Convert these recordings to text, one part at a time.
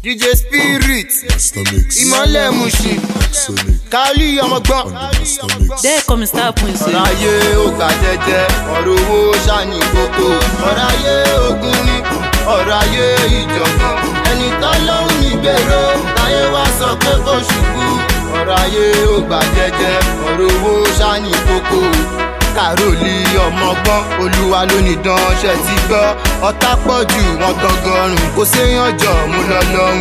DJ Spirit, ìmọ̀lẹ̀ Mushin, Kali ọmọgbọ́n. There come Star Prince. Ọ̀rọ̀ ayé ó gbà jẹ́jẹ́, ọ̀rọ̀ owó ṣàní kókó. Ọ̀rọ̀ ayé ogun ni, ọ̀rọ̀ ayé ìjọ̀gbọ̀n. Ẹni tọ́lọ́hún ní gbèrò, táyé wá sọ pé kò ṣubú. Ọ̀rọ̀ ayé ó gbà jẹ́jẹ́, ọ̀rọ̀ owó ṣàní kókó. Kàrólì ọmọgbọ́n, Olúwa ló ní dánṣẹ́ ti gbọ́. Ọ̀tá pọ̀ jù wọ́n tọgọrùn, kò séyàn jọ mo lọ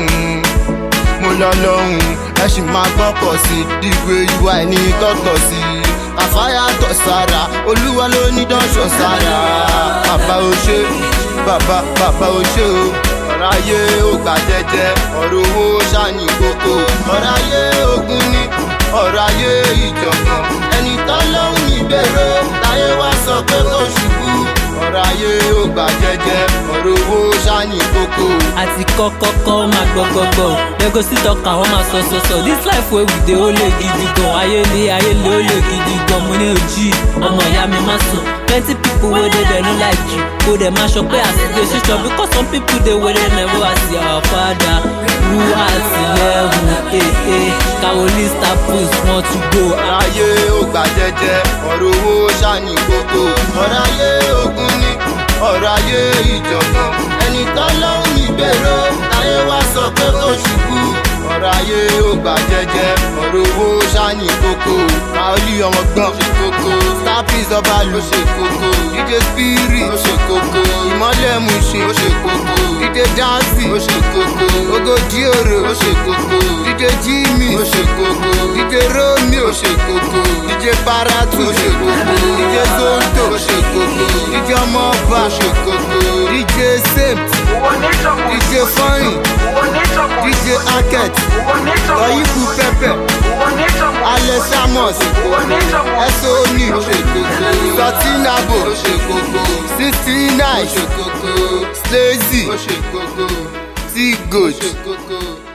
lọ́hùn. Ẹ ṣì máa gbọ́kọ̀ sí dìgbò ìwà ẹni tọ́tọ̀ sí. Àfáyà tọ̀ sára, Olúwa ló ní dánṣọ́ sára. Bàbá o ṣé, bàbá o ṣé o. Ọ̀rọ̀ ayé ó gbà jẹ́jẹ́, ọ̀rọ̀ owó ṣàní kókó. Ọ̀rọ̀ ayé ogun ni, ọ̀rọ̀ ayé ìjọ̀gbọ̀n. Ẹni tọ́lọ́hún ní gbèrò, táyé wá sọ pé kò ṣubú. Ọ̀rọ̀ ayé ó gbà jẹ́jẹ́, ọ̀rọ̀ owó ṣàní kókó. Àti kọ́kọ́kọ́ máa gbọ́gbọ́gbọ́, lẹ́gọ́ sí tọ́ka wọ́n máa sọ. This life wey we dey ó lè gidi gan, ayé lé ó lè gidi gan. Mo ní ojí, ọmọ ìyá mi má sùn. Plenty people wey dey there no like you, kò dẹ̀ máa sọ pé àsìkò ṣíṣọ because some people dey wey dey never see our father. Who has 11, Kawoli Star Prince want to go. Ọ̀rọ̀ ayé ó gbà jẹ́jẹ́, ọ̀rọ̀ owó ṣàní kókó. Ọ̀rọ̀ ayé ogun ni, ọ̀rọ̀ ayé ìjọ̀gbọ̀n. Ẹni tọ́lọ́hún ní gbèrò, táyé wá sọ pé kò ṣubú. Ọ̀rọ̀ ayé ó gbà jẹ́jẹ́, ọ̀rọ̀ owó ṣàní kókó. Kàólì ọmọgbọ́n ṣe kókó. Star Prince ọba ló ṣe kókó. DJ Spirit ó ṣe kókó. Ìmọ̀lẹ̀ Mushin ó ṣe kókó. DJ Dancy ó ṣe kókó. Ogodi Oro ó ṣe kókó. DJ Jimmy ó ṣe kókó. DJ Romeo ó ṣe kókó. DJ Paratu ó ṣe kókó. DJ Zonto ó ṣe kókó. DJ Ọmọọba ó ṣe kókó. DJ Saint, DJ Funny, DJ Aket, Oyiku Pepper, Alex Amos, Esoni ó ṣe kókó. Sotinabo ó ṣe kókó. 69 ó ṣe kókó. Slazy ó ṣe kókó. T-Goat ó ṣe kókó.